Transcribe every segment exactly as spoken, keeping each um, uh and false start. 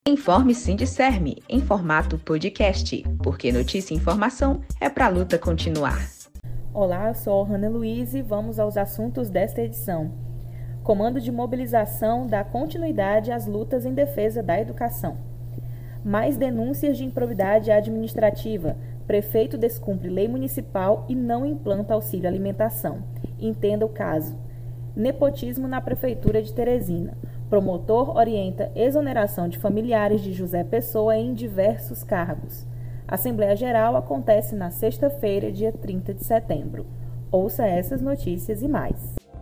Informe Sindicerme, em formato podcast, porque notícia e informação é para a luta continuar. Olá, eu sou Hanna Luiz e vamos aos assuntos desta edição. Comando de mobilização dá continuidade às lutas em defesa da educação. Mais denúncias de improbidade administrativa. Prefeito descumpre lei municipal e não implanta auxílio alimentação. Entenda o caso. Nepotismo na Prefeitura de Teresina. Promotor orienta exoneração de familiares de José Pessoa em diversos cargos. Assembleia Geral acontece na sexta-feira, dia trinta de setembro. Ouça essas notícias e mais.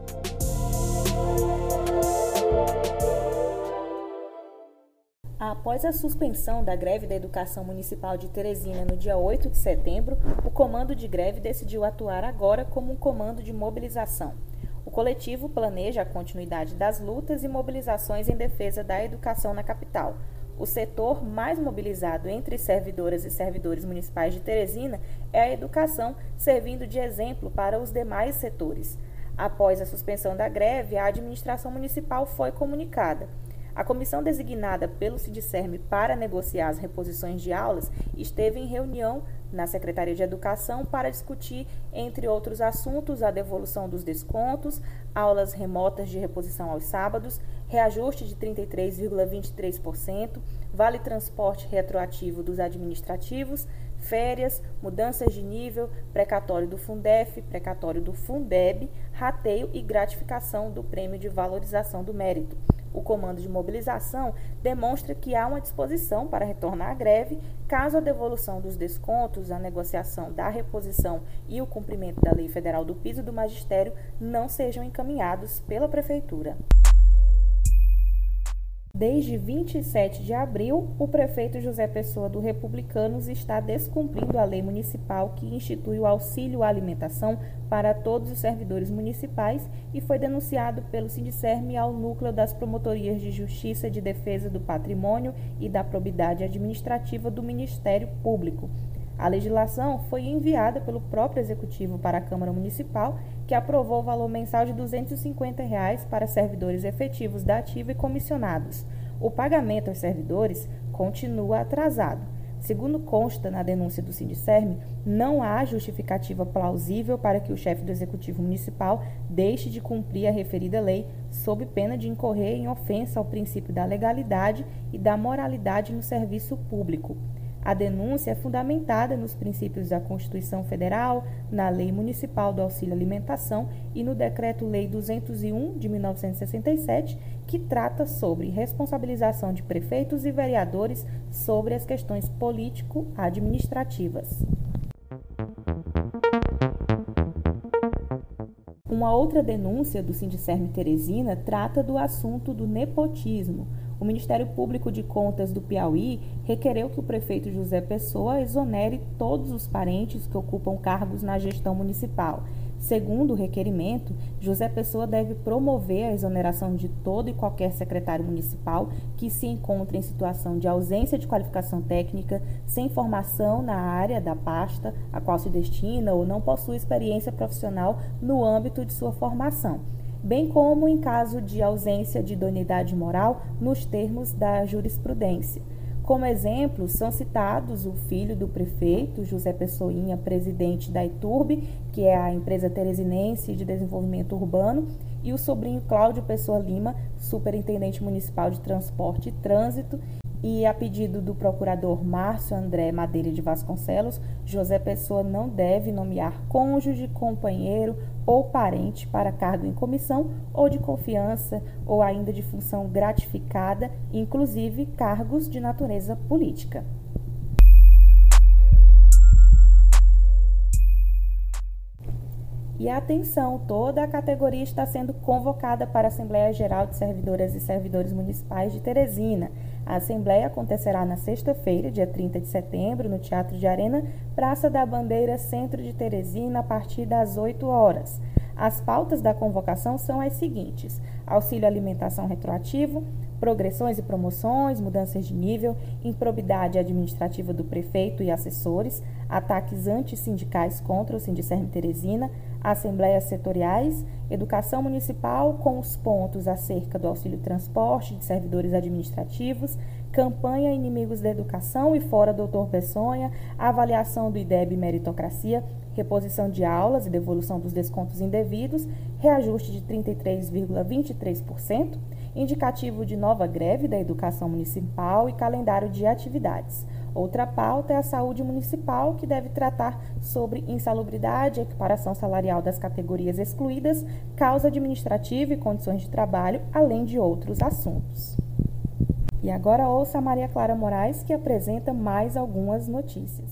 Após a suspensão da greve da Educação Municipal de Teresina no dia oito de setembro, o comando de greve decidiu atuar agora como um comando de mobilização. O coletivo planeja a continuidade das lutas e mobilizações em defesa da educação na capital. O setor mais mobilizado entre servidoras e servidores municipais de Teresina é a educação, servindo de exemplo para os demais setores. Após a suspensão da greve, a administração municipal foi comunicada. A comissão designada pelo Sindicerme para negociar as reposições de aulas esteve em reunião na Secretaria de Educação para discutir, entre outros assuntos, a devolução dos descontos, aulas remotas de reposição aos sábados, reajuste de trinta e três vírgula vinte e três por cento, vale transporte retroativo dos administrativos, férias, mudanças de nível, precatório do Fundef, precatório do Fundeb, rateio e gratificação do prêmio de valorização do mérito. O comando de mobilização demonstra que há uma disposição para retornar à greve caso a devolução dos descontos, a negociação da reposição e o cumprimento da Lei Federal do Piso do Magistério não sejam encaminhados pela Prefeitura. Desde vinte e sete de abril, o prefeito José Pessoa do Republicanos está descumprindo a lei municipal que institui o auxílio à alimentação para todos os servidores municipais e foi denunciado pelo Sindicerme ao Núcleo das Promotorias de Justiça de Defesa do Patrimônio e da Probidade Administrativa do Ministério Público. A legislação foi enviada pelo próprio Executivo para a Câmara Municipal, que aprovou o valor mensal de duzentos e cinquenta reais para servidores efetivos da ativa e comissionados. O pagamento aos servidores continua atrasado. Segundo consta na denúncia do Sindicerme, não há justificativa plausível para que o chefe do Executivo Municipal deixe de cumprir a referida lei, sob pena de incorrer em ofensa ao princípio da legalidade e da moralidade no serviço público. A denúncia é fundamentada nos princípios da Constituição Federal, na Lei Municipal do Auxílio Alimentação e no Decreto-Lei duzentos e um, de mil novecentos e sessenta e sete, que trata sobre responsabilização de prefeitos e vereadores sobre as questões político-administrativas. Uma outra denúncia do Sindicerme Teresina trata do assunto do nepotismo. O Ministério Público de Contas do Piauí requereu que o prefeito José Pessoa exonere todos os parentes que ocupam cargos na gestão municipal. Segundo o requerimento, José Pessoa deve promover a exoneração de todo e qualquer secretário municipal que se encontre em situação de ausência de qualificação técnica, sem formação na área da pasta a qual se destina ou não possui experiência profissional no âmbito de sua formação, bem como em caso de ausência de idoneidade moral nos termos da jurisprudência. Como exemplo, são citados o filho do prefeito, José Pessoinha, presidente da Iturbe, que é a empresa teresinense de desenvolvimento urbano, e o sobrinho Cláudio Pessoa Lima, superintendente municipal de transporte e trânsito, e a pedido do procurador Márcio André Madeira de Vasconcelos, José Pessoa não deve nomear cônjuge, companheiro ou parente para cargo em comissão ou de confiança ou ainda de função gratificada, inclusive cargos de natureza política. E atenção, toda a categoria está sendo convocada para a Assembleia Geral de Servidoras e Servidores Municipais de Teresina. A Assembleia acontecerá na sexta-feira, dia trinta de setembro, no Teatro de Arena, Praça da Bandeira, Centro de Teresina, a partir das oito horas. As pautas da convocação são as seguintes: auxílio alimentação retroativo, progressões e promoções, mudanças de nível, improbidade administrativa do prefeito e assessores, ataques antissindicais contra o Sindicerme Teresina, assembleias setoriais, educação municipal com os pontos acerca do auxílio transporte de servidores administrativos, campanha Inimigos da Educação e Fora doutor Peçonha, avaliação do I D E B e meritocracia, reposição de aulas e devolução dos descontos indevidos, reajuste de trinta e três vírgula vinte e três por cento, indicativo de nova greve da educação municipal e calendário de atividades. Outra pauta é a saúde municipal, que deve tratar sobre insalubridade, equiparação salarial das categorias excluídas, causa administrativa e condições de trabalho, além de outros assuntos. E agora ouça a Maria Clara Moraes, que apresenta mais algumas notícias.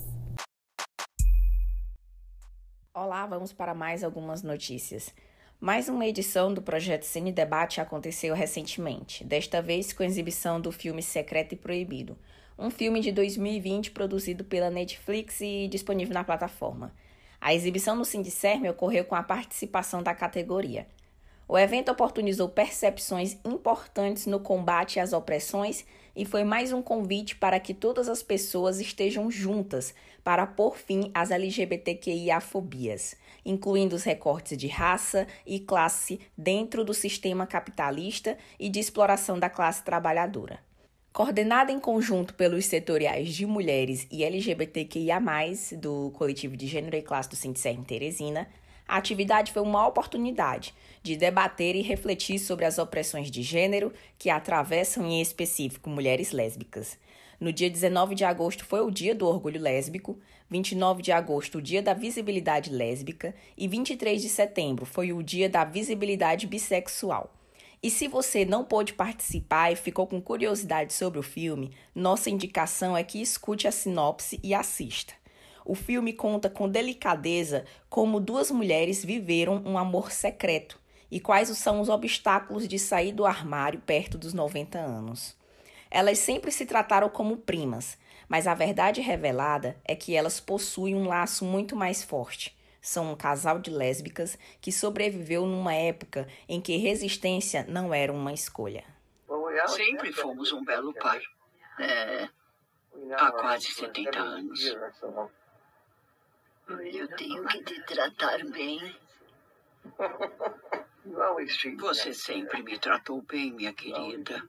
Olá, vamos para mais algumas notícias. Mais uma edição do projeto Cine Debate aconteceu recentemente, desta vez com a exibição do filme Secreto e Proibido, um filme de dois mil e vinte produzido pela Netflix e disponível na plataforma. A exibição no Sindicerme ocorreu com a participação da categoria. O evento oportunizou percepções importantes no combate às opressões e foi mais um convite para que todas as pessoas estejam juntas para pôr fim às L G B T Q I A-fobias, incluindo os recortes de raça e classe dentro do sistema capitalista e de exploração da classe trabalhadora. Coordenada em conjunto pelos setoriais de mulheres e L G B T Q I A mais, do Coletivo de Gênero e Classe do Sindicerme Teresina, a atividade foi uma oportunidade de debater e refletir sobre as opressões de gênero que atravessam, em específico, mulheres lésbicas. No dia dezenove de agosto foi o Dia do Orgulho Lésbico, vinte e nove de agosto o Dia da Visibilidade Lésbica e vinte e três de setembro foi o Dia da Visibilidade Bissexual. E se você não pôde participar e ficou com curiosidade sobre o filme, nossa indicação é que escute a sinopse e assista. O filme conta com delicadeza como duas mulheres viveram um amor secreto e quais são os obstáculos de sair do armário perto dos noventa anos. Elas sempre se trataram como primas, mas a verdade revelada é que elas possuem um laço muito mais forte. São um casal de lésbicas que sobreviveu numa época em que resistência não era uma escolha. Sempre fomos um belo par. É, há quase setenta anos. Eu tenho que te tratar bem. Você sempre me tratou bem, minha querida.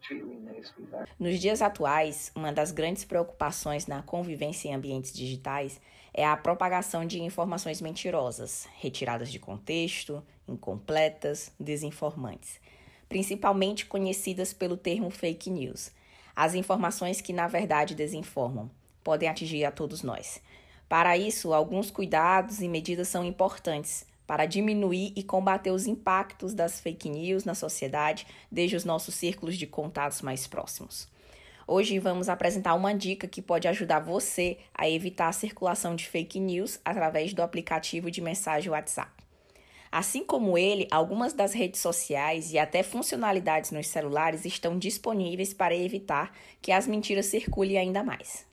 Nos dias atuais, uma das grandes preocupações na convivência em ambientes digitais é a propagação de informações mentirosas, retiradas de contexto, incompletas, desinformantes, principalmente conhecidas pelo termo fake news. As informações que, na verdade, desinformam podem atingir a todos nós. Para isso, alguns cuidados e medidas são importantes para diminuir e combater os impactos das fake news na sociedade, desde os nossos círculos de contatos mais próximos. Hoje vamos apresentar uma dica que pode ajudar você a evitar a circulação de fake news através do aplicativo de mensagem WhatsApp. Assim como ele, algumas das redes sociais e até funcionalidades nos celulares estão disponíveis para evitar que as mentiras circulem ainda mais.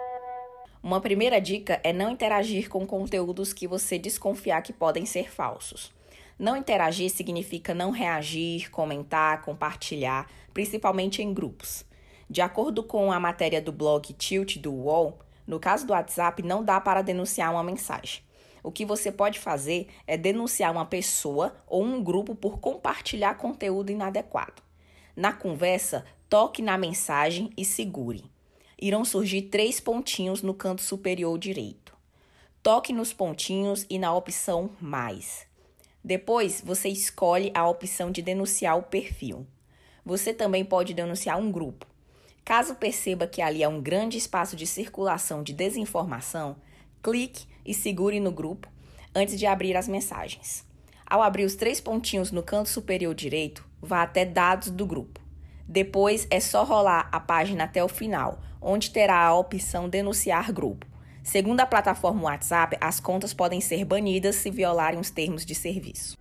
Uma primeira dica é não interagir com conteúdos que você desconfiar que podem ser falsos. Não interagir significa não reagir, comentar, compartilhar, principalmente em grupos. De acordo com a matéria do blog Tilt do U O L, no caso do WhatsApp não dá para denunciar uma mensagem. O que você pode fazer é denunciar uma pessoa ou um grupo por compartilhar conteúdo inadequado. Na conversa, toque na mensagem e segure. Irão surgir três pontinhos no canto superior direito. Toque nos pontinhos e na opção Mais. Depois, você escolhe a opção de denunciar o perfil. Você também pode denunciar um grupo. Caso perceba que ali é um grande espaço de circulação de desinformação, clique e segure no grupo antes de abrir as mensagens. Ao abrir os três pontinhos no canto superior direito, vá até Dados do grupo. Depois é só rolar a página até o final, onde terá a opção Denunciar Grupo. Segundo a plataforma WhatsApp, as contas podem ser banidas se violarem os termos de serviço.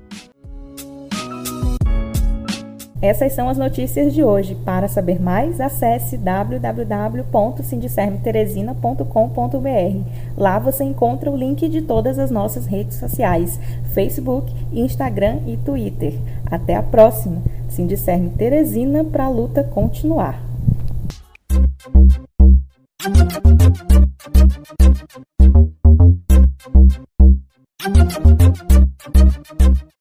Essas são as notícias de hoje. Para saber mais, acesse w w w ponto sindicerme teresina ponto com ponto b r. Lá você encontra o link de todas as nossas redes sociais, Facebook, Instagram e Twitter. Até a próxima! Sindicerme Teresina, para a luta continuar.